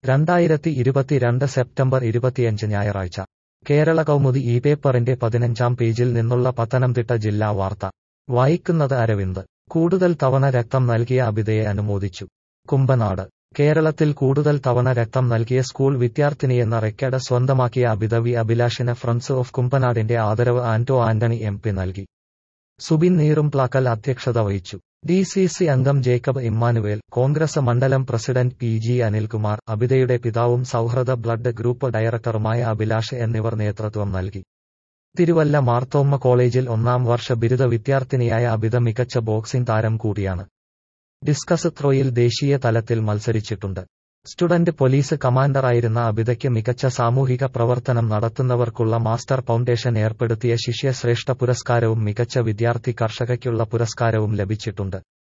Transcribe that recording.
2022 September 25 ഞായറാഴ്ച കേരള കൗമുദി ഈ പേപ്പറിന്റെ 15-ാം പേജിൽ നിന്നുള്ള പത്തനംതിട്ട ജില്ലാ വാർത്ത വായിക്കുന്നത് അരവിന്ദ്. കൂടുതൽ തവണ രക്തം നൽകിയ അബിതയെ അനുമോദിച്ചു. കുമ്പനാട്. കേരളത്തിൽ കൂടുതൽ തവണ രക്തം നൽകിയ സ്കൂൾ വിദ്യാർത്ഥിനിയെന്ന റെക്കോർഡ് സ്വന്തമാക്കിയ അബിത വി അഭിലാഷിന് ഫ്രണ്ട്സ് ഓഫ് കുമ്പനാടിന്റെ ആദരവ് ആന്റോ ആന്റണി MP നൽകി. സുബിൻ നീറുംപ്ലാക്കൽ അധ്യക്ഷത വഹിച്ചു. DCC അംഗം ജേക്കബ് ഇമ്മാനുവേൽ, കോൺഗ്രസ് മണ്ഡലം പ്രസിഡന്റ് PG അനിൽകുമാർ, അബിതയുടെ പിതാവും സൗഹൃദ ബ്ലഡ് ഗ്രൂപ്പ് ഡയറക്ടറുമായ അഭിലാഷ് എന്നിവർ നേതൃത്വം നൽകി. തിരുവല്ല മാർത്തോമ്മ കോളേജിൽ 1-ാം വർഷ ബിരുദ വിദ്യാർത്ഥിനിയായ അബിത മികച്ച ബോക്സിംഗ് താരം കൂടിയാണ്. ഡിസ്കസ് ത്രോയിൽ ദേശീയ തലത്തിൽ മത്സരിച്ചിട്ടുണ്ട്. സ്റ്റുഡന്റ് പോലീസ് കമാൻഡറായിരുന്ന അബിതയ്ക്ക് മികച്ച സാമൂഹിക പ്രവർത്തനം നടത്തുന്നവർക്കുള്ള മാസ്റ്റർ ഫൗണ്ടേഷൻ ഏർപ്പെടുത്തിയ ശിഷ്യശ്രേഷ്ഠ പുരസ്കാരവും മികച്ച വിദ്യാർത്ഥി കർഷകയ്ക്കുള്ള പുരസ്കാരവും ലഭിച്ചിട്ടുണ്ട്.